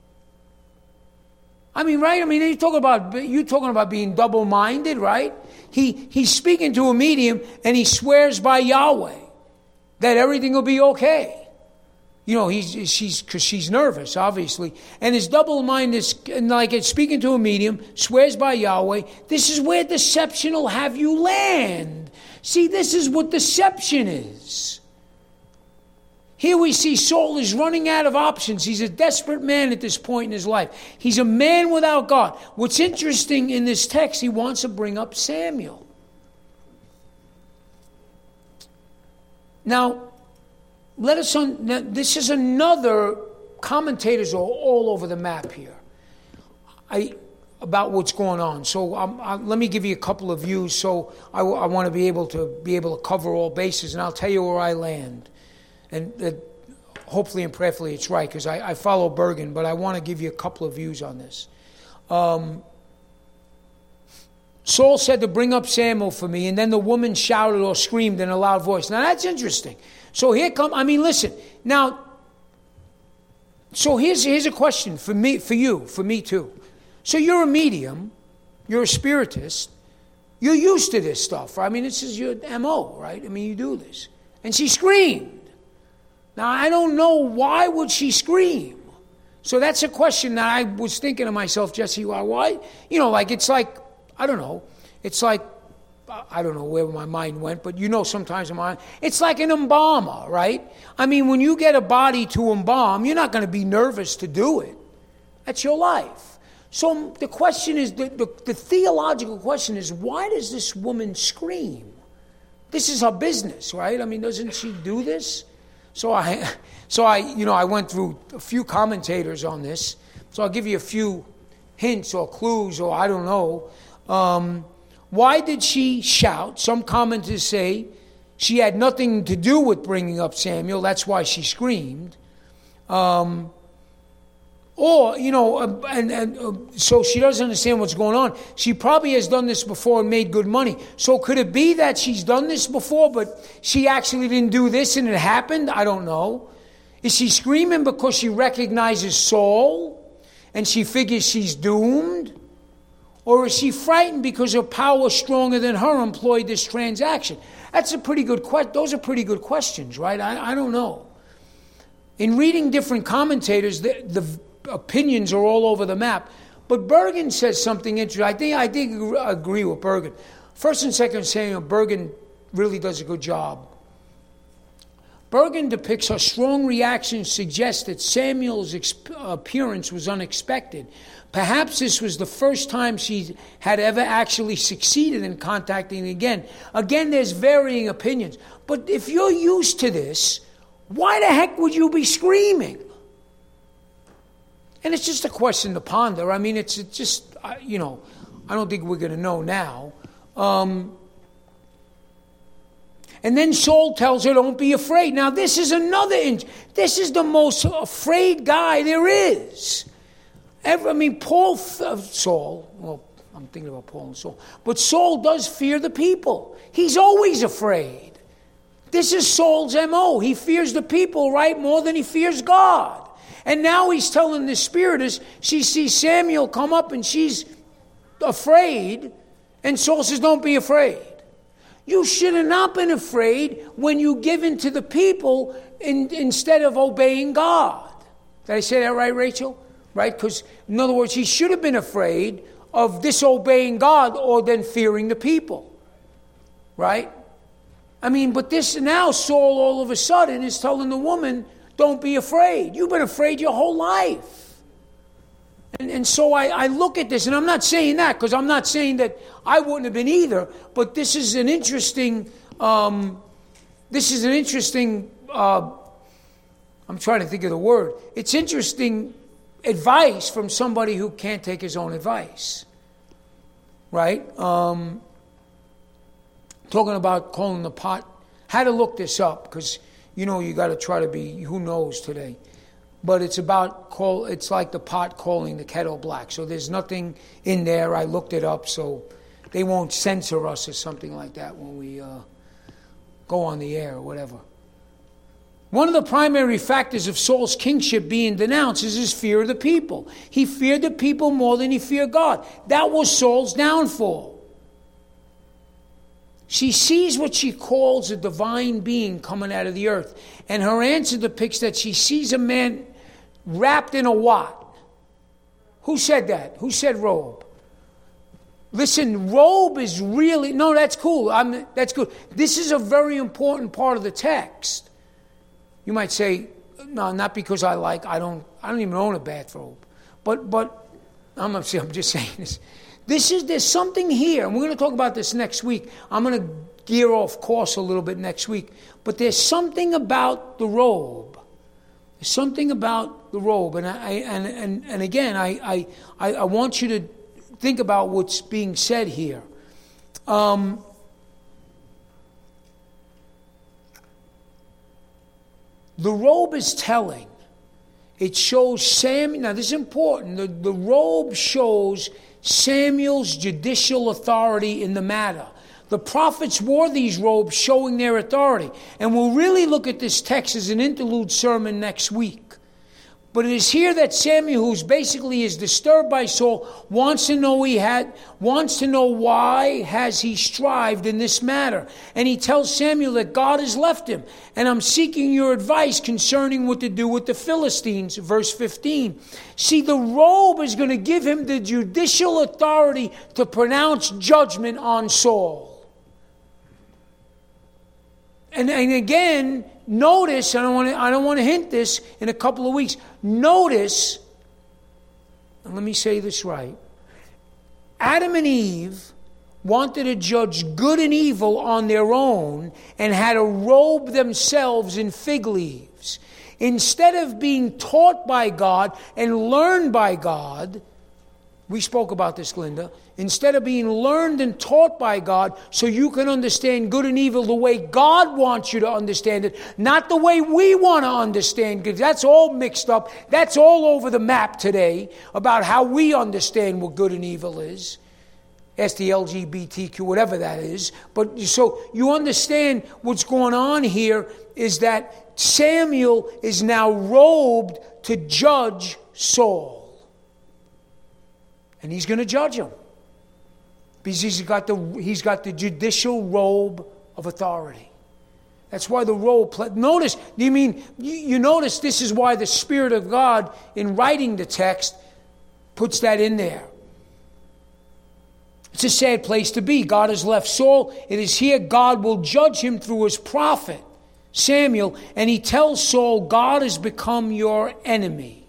A: I mean, right? I mean, you talking about you talking about being double-minded, right? He he's speaking to a medium, and he swears by Yahweh that everything will be okay. You know, he's she's because she's nervous, obviously, and his double mind is like it's speaking to a medium, swears by Yahweh. This is where deception will have you land. See, this is what deception is. Here we see Saul is running out of options. He's a desperate man at this point in his life. He's a man without God. What's interesting in this text, he wants to bring up Samuel. Now, let us. Un- now, this is another. Commentators are all over the map here. I about what's going on. So um, I, let me give you a couple of views. So I, I want to be able to be able to cover all bases, and I'll tell you where I land. And uh, hopefully and prayerfully it's right, because I, I follow Bergen, but I want to give you a couple of views on this. Um, Saul said to bring up Samuel for me, and then the woman shouted or screamed in a loud voice. Now that's interesting. So here come, I mean, listen. Now, so here's here's a question for me, for you, for me too. So you're a medium, you're a spiritist, you're used to this stuff, right? I mean, this is your M O, right? I mean, you do this. And she screamed. Now, I don't know why would she scream. So that's a question that I was thinking to myself, Jesse, why, why? You know, like, it's like, I don't know, it's like, I don't know where my mind went, but you know sometimes in my it's like an embalmer, right? I mean, when you get a body to embalm, you're not going to be nervous to do it. That's your life. So the question is, the, the, the theological question is, why does this woman scream? This is her business, right? I mean, doesn't she do this? So I, so I, you know, I went through a few commentators on this. So I'll give you a few hints or clues, or I don't know. Um, Why did she shout? Some commenters say she had nothing to do with bringing up Samuel. That's why she screamed. Um, or, you know, uh, and, and uh, so she doesn't understand what's going on. She probably has done this before and made good money. So could it be that she's done this before, but she actually didn't do this and it happened? I don't know. Is she screaming because she recognizes Saul and she figures she's doomed? Or is she frightened because her power stronger than her employed this transaction? That's a pretty good question. Those are pretty good questions, right? I, I don't know. In reading different commentators, the, the opinions are all over the map. But Bergen says something interesting. I think I think I agree with Bergen. First and Second Samuel, Bergen really does a good job. Bergen depicts her strong reaction suggests that Samuel's exp- appearance was unexpected. Perhaps this was the first time she had ever actually succeeded in contacting again. Again, there's varying opinions. But if you're used to this, why the heck would you be screaming? And it's just a question to ponder. I mean, it's, it's just, uh, you know, I don't think we're going to know now. Um, and then Saul tells her, don't be afraid. Now, this is another, in- this is the most afraid guy there is. Every, I mean, Paul, uh, Saul, well, I'm thinking about Paul and Saul, but Saul does fear the people. He's always afraid. This is Saul's M O. He fears the people, right, more than he fears God. And now he's telling the spiritist, she sees Samuel come up and she's afraid, and Saul says, don't be afraid. You should have not been afraid when you give in to the people in, instead of obeying God. Did I say that right, Rachel? Right? Because, in other words, he should have been afraid of disobeying God or then fearing the people. Right? I mean, but this now, Saul all of a sudden is telling the woman, don't be afraid. You've been afraid your whole life. And, and so I, I look at this, and I'm not saying that because I'm not saying that I wouldn't have been either, but this is an interesting, um, this is an interesting, uh, I'm trying to think of the word. It's interesting advice from somebody who can't take his own advice. Right? Um, talking about calling the pot. Had to look this up because, you know, you got to try to be, who knows today. But it's about, call. it's like the pot calling the kettle black. So there's nothing in there. I looked it up so they won't censor us or something like that when we uh, go on the air or whatever. One of the primary factors of Saul's kingship being denounced is his fear of the people. He feared the people more than he feared God. That was Saul's downfall. She sees what she calls a divine being coming out of the earth. And her answer depicts that she sees a man wrapped in a what? Who said that? Who said robe? Listen, robe is really... No, that's cool. I'm, that's good. This is a very important part of the text. You might say, no, not because I like... I don't I don't even own a bathrobe. But, but I'm, I'm just saying this. This is, there's something here, and we're going to talk about this next week. I'm going to gear off course a little bit next week. But there's something about the robe. There's something about the robe. And I and and, and again, I, I, I want you to think about what's being said here. Um, the robe is telling. It shows Samuel. Now, this is important. The, the robe shows Samuel's judicial authority in the matter. The prophets wore these robes showing their authority. And we'll really look at this text as an interlude sermon next week. But it is here that Samuel, who's basically is disturbed by Saul, wants to know he had, wants to know why has he strived in this matter. And he tells Samuel that God has left him. And I'm seeking your advice concerning what to do with the Philistines, verse fifteen. See, the robe is going to give him the judicial authority to pronounce judgment on Saul. And, and again, notice, and I don't want to I don't want to hint this in a couple of weeks. Notice, and let me say this right. Adam and Eve wanted to judge good and evil on their own and had to robe themselves in fig leaves. Instead of being taught by God and learned by God, we spoke about this, Linda. Instead of being learned and taught by God so you can understand good and evil the way God wants you to understand it, not the way we want to understand, because that's all mixed up. That's all over the map today about how we understand what good and evil is. Ask the L G B T Q, whatever that is. But so you understand what's going on here is that Samuel is now robed to judge Saul. And he's going to judge him. Because he's got the he's got the judicial robe of authority. That's why the robe. Notice, you mean you, you notice this is why the Spirit of God in writing the text puts that in there. It's a sad place to be. God has left Saul. It is here God will judge him through his prophet Samuel, and he tells Saul, God has become your enemy.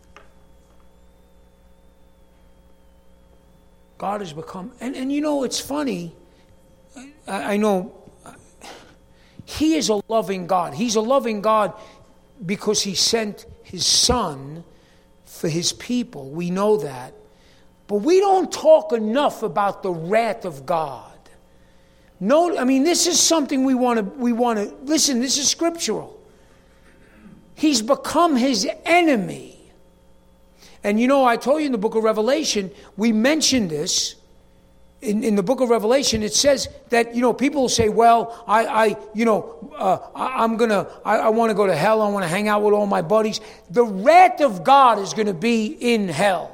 A: God has become, and, and you know, it's funny, I, I know, he is a loving God. He's a loving God because he sent his son for his people. We know that. But we don't talk enough about the wrath of God. No, I mean, this is something we want to, we want to, listen, this is scriptural. He's become his enemy. And you know, I told you in the book of Revelation, we mentioned this. In, in the book of Revelation, it says that, you know, people will say, well, I, I you know, uh, I, I'm going to, I, I want to go to hell. I want to hang out with all my buddies. The wrath of God is going to be in hell.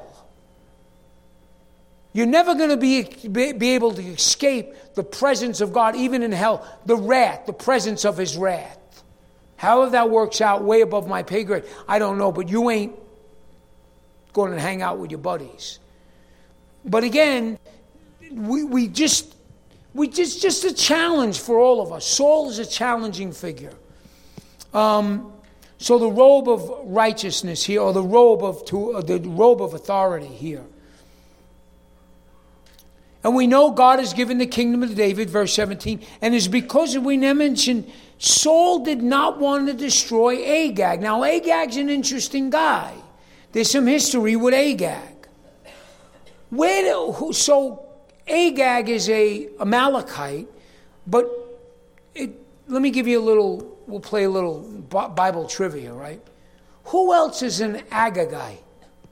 A: You're never going to be, be, be able to escape the presence of God, even in hell. The wrath, the presence of his wrath. However that works out, way above my pay grade, I don't know, but you ain't going to hang out with your buddies. But again, we we just we just just a challenge for all of us. Saul is a challenging figure. Um, So the robe of righteousness here, or the robe of to, uh, the robe of authority here. And we know God has given the kingdom to David, verse seventeen. And it's because we now mentioned Saul did not want to destroy Agag. Now Agag's an interesting guy. There's some history with Agag. Where do, who, so Agag is a Amalekite, but it, let me give you a little, we'll play a little Bible trivia, right? Who else is an Agagite?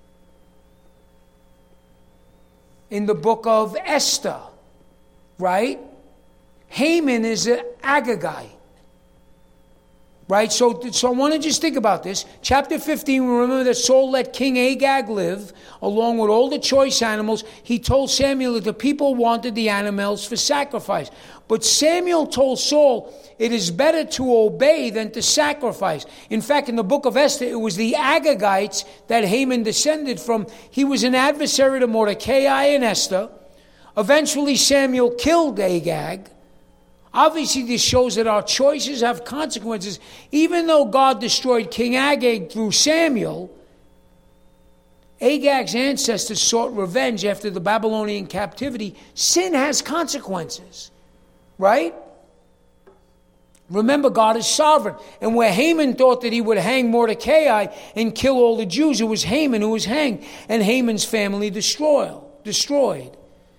A: In the book of Esther, right? Haman is an Agagite. Right? So, so I want to just think about this. Chapter fifteen, we remember that Saul let King Agag live, along with all the choice animals. He told Samuel that the people wanted the animals for sacrifice. But Samuel told Saul, it is better to obey than to sacrifice. In fact, in the book of Esther, it was the Agagites that Haman descended from. He was an adversary to Mordecai and Esther. Eventually, Samuel killed Agag. Obviously, this shows that our choices have consequences. Even though God destroyed King Agag through Samuel, Agag's ancestors sought revenge after the Babylonian captivity. Sin has consequences, right? Remember, God is sovereign. And where Haman thought that he would hang Mordecai and kill all the Jews, it was Haman who was hanged, and Haman's family destroyed. destroyed.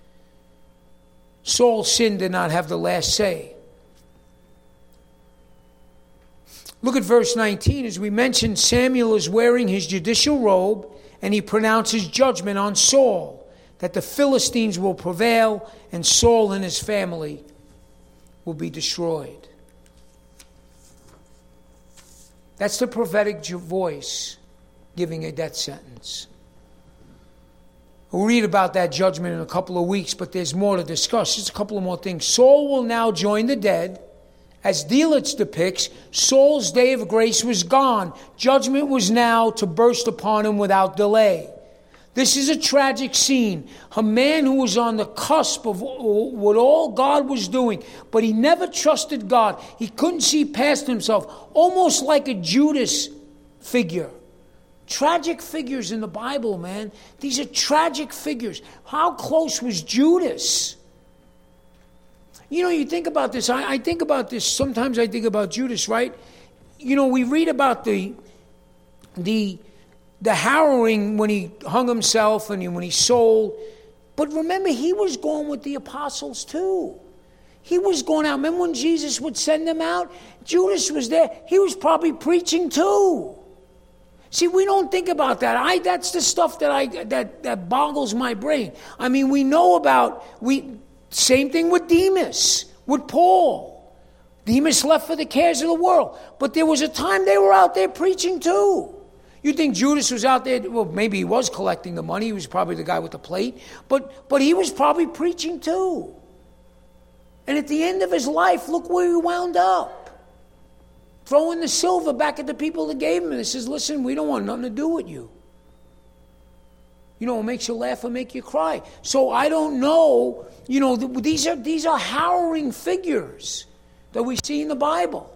A: Saul's sin did not have the last say. Look at verse nineteen. As we mentioned, Samuel is wearing his judicial robe, and he pronounces judgment on Saul, that the Philistines will prevail, and Saul and his family will be destroyed. That's the prophetic voice giving a death sentence. We'll read about that judgment in a couple of weeks, but there's more to discuss. Just a couple of more things. Saul will now join the dead. As Delitzsch depicts, Saul's day of grace was gone. Judgment was now to burst upon him without delay. This is a tragic scene. A man who was on the cusp of what all God was doing, but he never trusted God. He couldn't see past himself, almost like a Judas figure. Tragic figures in the Bible, man. These are tragic figures. How close was Judas? You know, you think about this. I, I think about this. Sometimes I think about Judas, right? You know, we read about the the the harrowing when he hung himself and when he sold. But remember, he was going with the apostles too. He was going out. Remember when Jesus would send them out? Judas was there. He was probably preaching too. See, we don't think about that. I that's the stuff that I that, that boggles my brain. I mean, we know about we same thing with Demas, with Paul. Demas left for the cares of the world. But there was a time they were out there preaching too. You think Judas was out there, well, maybe he was collecting the money. He was probably the guy with the plate. But but he was probably preaching too. And at the end of his life, look where he wound up. Throwing the silver back at the people that gave him. And he says, listen, we don't want nothing to do with you. You know, it makes you laugh or make you cry. So I don't know. You know, these are these are harrowing figures that we see in the Bible.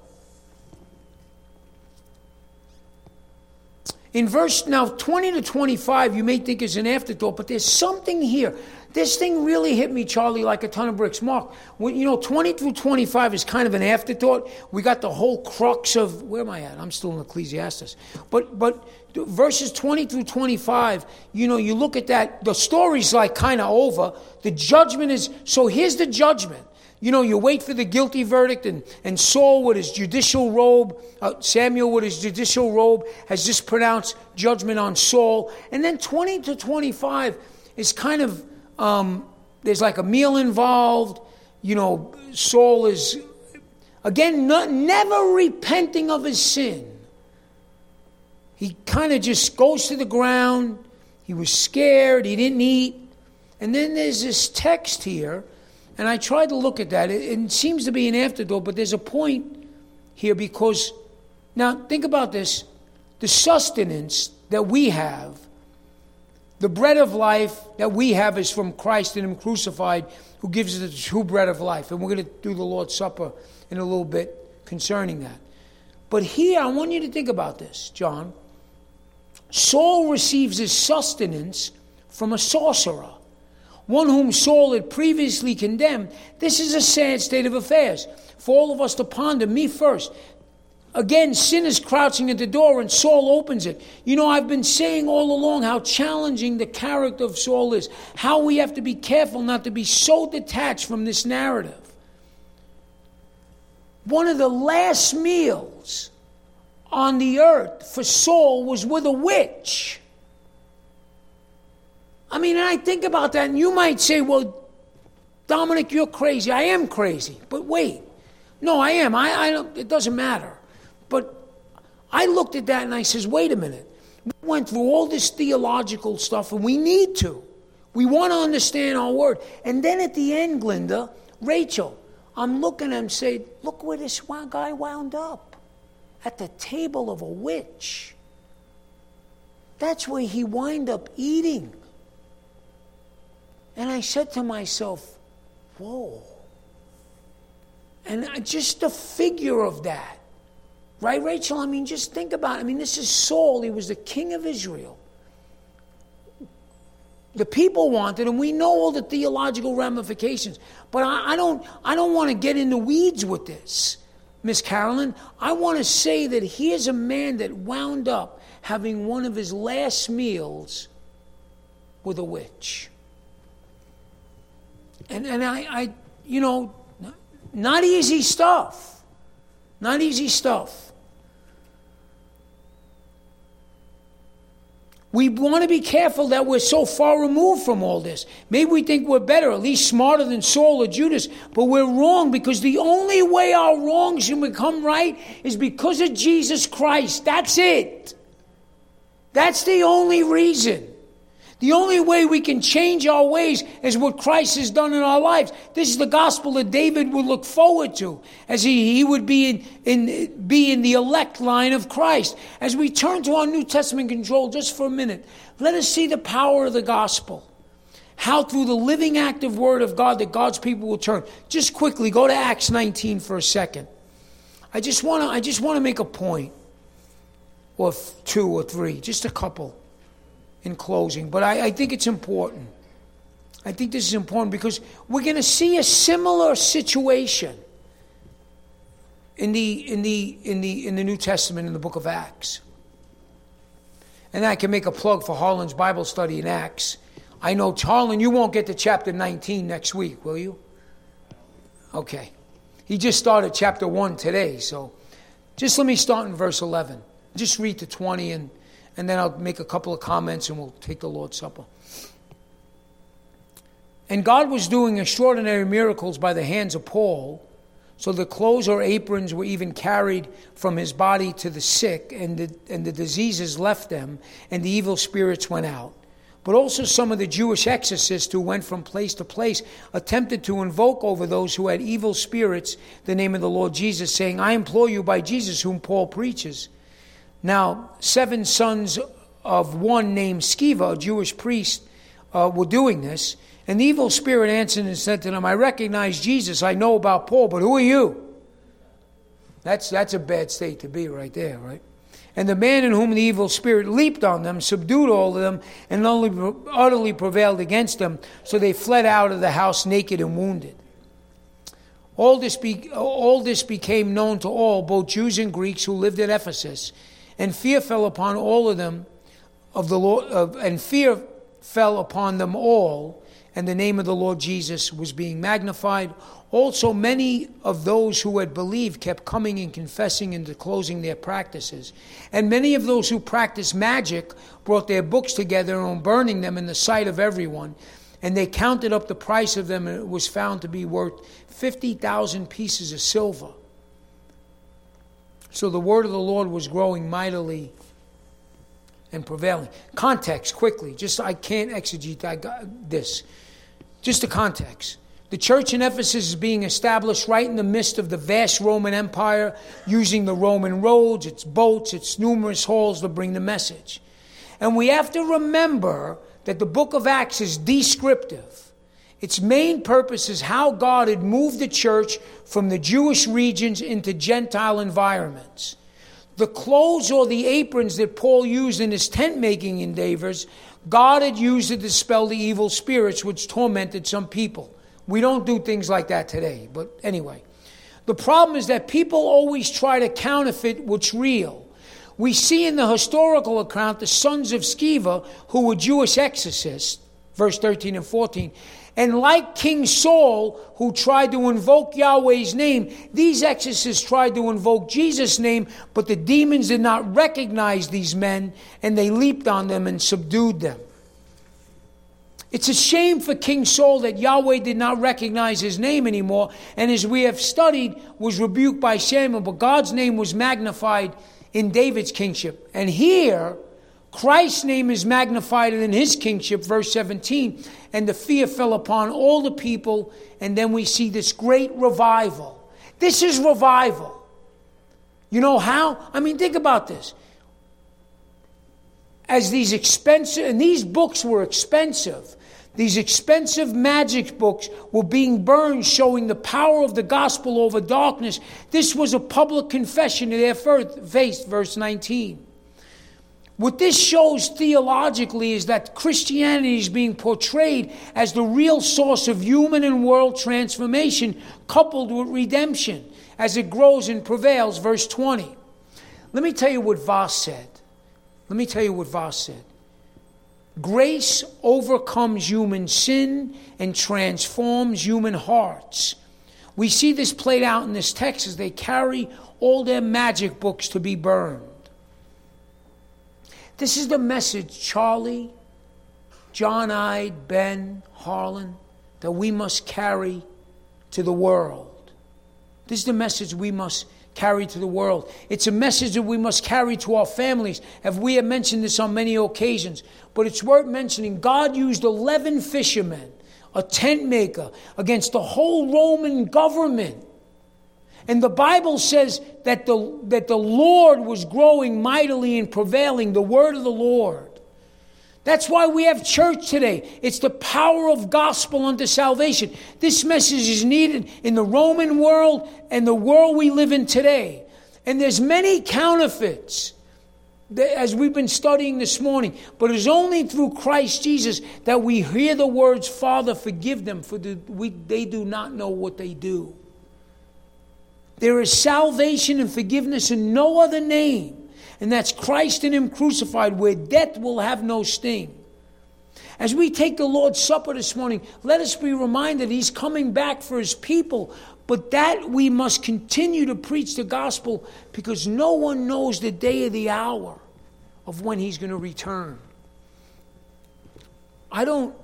A: In verse now twenty to twenty-five, you may think is an afterthought, but there's something here. This thing really hit me, Charlie, like a ton of bricks. Mark, when, you know, twenty through twenty-five is kind of an afterthought. We got the whole crux of, where am I at? I'm still in Ecclesiastes. But but verses twenty through twenty-five, you know, you look at that, the story's like kind of over. The judgment is, so here's the judgment. You know, you wait for the guilty verdict, and, and Saul with his judicial robe, uh, Samuel with his judicial robe has just pronounced judgment on Saul. And then twenty to twenty-five is kind of, um, there's like a meal involved. You know, Saul is, again, not, never repenting of his sin. He kind of just goes to the ground. He was scared. He didn't eat. And then there's this text here. And I tried to look at that. It, it seems to be an afterthought, but there's a point here because, now think about this. The sustenance that we have, the bread of life that we have is from Christ and Him crucified, who gives us the true bread of life. And we're going to do the Lord's Supper in a little bit concerning that. But here, I want you to think about this, John. Saul receives his sustenance from a sorcerer, one whom Saul had previously condemned. This is a sad state of affairs for all of us to ponder, me first. Again, sin is crouching at the door and Saul opens it. You know, I've been saying all along how challenging the character of Saul is, how we have to be careful not to be so detached from this narrative. One of the last meals on the earth for Saul was with a witch. I mean, and I think about that, and you might say, well, Dominic, you're crazy. I am crazy. But wait. No, I am. I, I don't, it doesn't matter. But I looked at that and I says, wait a minute. We went through all this theological stuff, and we need to. We want to understand our word. And then at the end, Glenda, Rachel, I'm looking at him and saying, look where this guy wound up. At the table of a witch. That's where he wound up eating. And I said to myself, whoa. And just the figure of that. Right, Rachel? I mean, just think about it. I mean, this is Saul. He was the king of Israel. The people wanted him. We know all the theological ramifications. But I, I don't I don't want to get in the weeds with this, Miss Carolyn. I want to say that here's a man that wound up having one of his last meals with a witch. And and I, I you know, not easy stuff. Not easy stuff. We want to be careful that we're so far removed from all this. Maybe we think we're better, at least smarter than Saul or Judas, but we're wrong, because the only way our wrongs can become right is because of Jesus Christ. That's it. That's the only reason. The only way we can change our ways is what Christ has done in our lives. This is the gospel that David would look forward to, as he, he would be in, in, be in the elect line of Christ. As we turn to our New Testament control just for a minute, let us see the power of the gospel. How through the living active word of God that God's people will turn. Just quickly, go to Acts nineteen for a second. I just want to I just want to make a point, or two or three, just a couple. In closing, but I, I think it's important. I think this is important because we're going to see a similar situation in the in the in the in the New Testament in the book of Acts. And I can make a plug for Harlan's Bible study in Acts. I know, Harlan, you won't get to chapter nineteen next week, will you? Okay. He just started chapter one today, so just let me start in verse eleven. Just read to twenty, and And then I'll make a couple of comments and we'll take the Lord's Supper. And God was doing extraordinary miracles by the hands of Paul, so the clothes or aprons were even carried from his body to the sick, and the, and the diseases left them, and the evil spirits went out. But also some of the Jewish exorcists who went from place to place attempted to invoke over those who had evil spirits the name of the Lord Jesus, saying, I implore you by Jesus whom Paul preaches. Now, seven sons of one named Sceva, a Jewish priest, uh, were doing this. And the evil spirit answered and said to them, I recognize Jesus, I know about Paul, but who are you? That's, that's a bad state to be right there, right? And the man in whom the evil spirit leaped on them, subdued all of them, and only utterly prevailed against them, so they fled out of the house naked and wounded. All this, be, all this became known to all, both Jews and Greeks who lived at Ephesus. And fear fell upon all of them of the Lord, of, and fear fell upon them all, and the name of the Lord Jesus was being magnified. Also, many of those who had believed kept coming and confessing and disclosing their practices. And many of those who practiced magic brought their books together and burning them in the sight of everyone. And they counted up the price of them, and it was found to be worth fifty thousand pieces of silver. So the word of the Lord was growing mightily and prevailing. Context, quickly. Just I can't exegete I got this. Just the context. The church in Ephesus is being established right in the midst of the vast Roman Empire, using the Roman roads, its boats, its numerous halls to bring the message. And we have to remember that the book of Acts is descriptive. Its main purpose is how God had moved the church from the Jewish regions into Gentile environments. The clothes or the aprons that Paul used in his tent-making endeavors, God had used to dispel the evil spirits which tormented some people. We don't do things like that today, but anyway. The problem is that people always try to counterfeit what's real. We see in the historical account the sons of Sceva, who were Jewish exorcists, verse thirteen and fourteen. And like King Saul, who tried to invoke Yahweh's name, these exorcists tried to invoke Jesus' name, but the demons did not recognize these men, and they leaped on them and subdued them. It's a shame for King Saul that Yahweh did not recognize his name anymore, and as we have studied, was rebuked by Samuel, but God's name was magnified in David's kingship. And here, Christ's name is magnified in his kingship, verse seventeen, and the fear fell upon all the people, and then we see this great revival. This is revival. You know how? I mean, think about this. As these expensive, and these books were expensive, these expensive magic books were being burned, showing the power of the gospel over darkness. This was a public confession of their faith, verse nineteen. What this shows theologically is that Christianity is being portrayed as the real source of human and world transformation, coupled with redemption, as it grows and prevails, verse twenty. Let me tell you what Voss said. Let me tell you what Voss said. Grace overcomes human sin and transforms human hearts. We see this played out in this text as they carry all their magic books to be burned. This is the message, Charlie, John Ide, Ben, Harlan, that we must carry to the world. This is the message we must carry to the world. It's a message that we must carry to our families. As we have mentioned this on many occasions, but it's worth mentioning, God used eleven fishermen, a tent maker, against the whole Roman government. And the Bible says that the, that the Lord was growing mightily and prevailing, the word of the Lord. That's why we have church today. It's the power of gospel unto salvation. This message is needed in the Roman world and the world we live in today. And there's many counterfeits, as we've been studying this morning. But it's only through Christ Jesus that we hear the words, Father, forgive them, for the, we, they do not know what they do. There is salvation and forgiveness in no other name. And that's Christ and Him crucified, where death will have no sting. As we take the Lord's Supper this morning, let us be reminded He's coming back for His people. But that we must continue to preach the gospel, because no one knows the day or the hour of when He's going to return. I don't...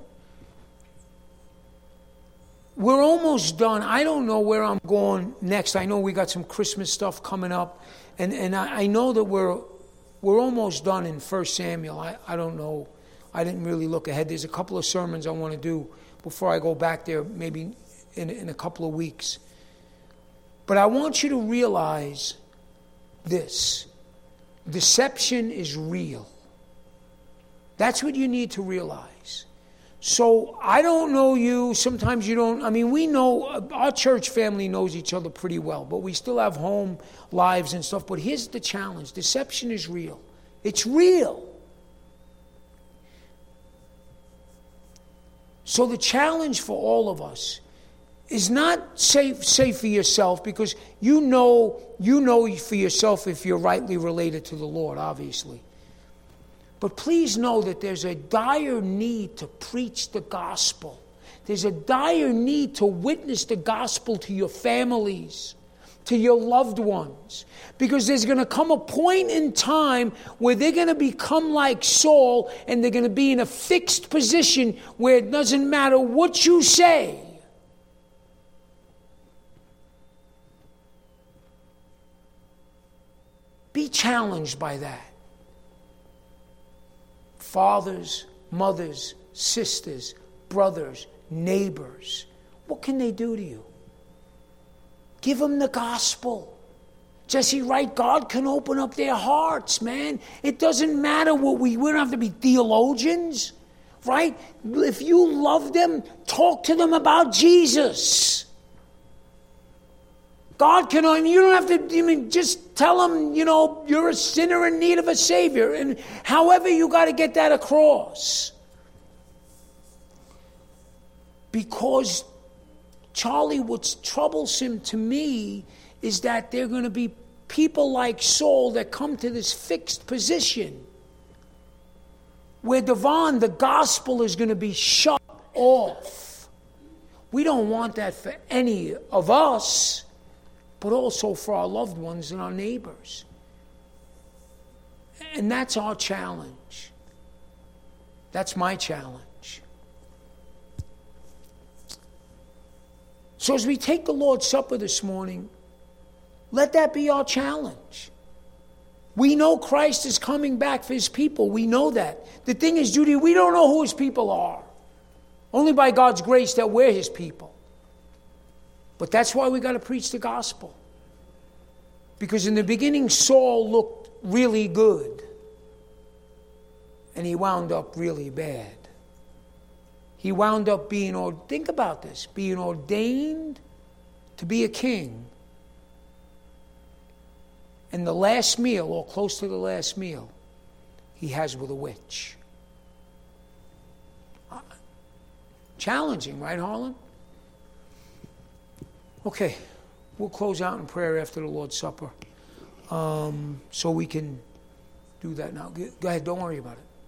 A: We're almost done. I don't know where I'm going next. I know we got some Christmas stuff coming up. And and I, I know that we're we're almost done in First Samuel. I, I don't know. I didn't really look ahead. There's a couple of sermons I want to do before I go back there, maybe in, in a couple of weeks. But I want you to realize this. Deception is real. That's what you need to realize. So I don't know you. Sometimes you don't. I mean, we know, our church family knows each other pretty well, but we still have home lives and stuff. But here's the challenge. Deception is real. It's real. So the challenge for all of us is not say, say for yourself, because you know, you know for yourself if you're rightly related to the Lord, obviously. But please know that there's a dire need to preach the gospel. There's a dire need to witness the gospel to your families, to your loved ones. Because there's going to come a point in time where they're going to become like Saul, and they're going to be in a fixed position where it doesn't matter what you say. Be challenged by that. Fathers, mothers, sisters, brothers, neighbors. What can they do to you? Give them the gospel. Jesse Wright, God can open up their hearts, man. It doesn't matter what we, we don't have to be theologians, right? If you love them, talk to them about Jesus. God can, you don't have to, I mean, just tell him, you know, you're a sinner in need of a Savior. And however you got to get that across. Because, Charlie, what's troublesome to me is that there are going to be people like Saul that come to this fixed position where, Devon, the gospel is going to be shut off. We don't want that for any of us, but also for our loved ones and our neighbors. And that's our challenge. That's my challenge. So as we take the Lord's Supper this morning, let that be our challenge. We know Christ is coming back for his people. We know that. The thing is, Judy, we don't know who his people are. Only by God's grace that we're his people. But that's why we got to preach the gospel. Because in the beginning, Saul looked really good. And he wound up really bad. He wound up being, or think about this, being ordained to be a king. And the last meal, or close to the last meal, he has with a witch. Challenging, right, Harlan? Okay, we'll close out in prayer after the Lord's Supper. Um, so we can do that now. Go ahead, don't worry about it.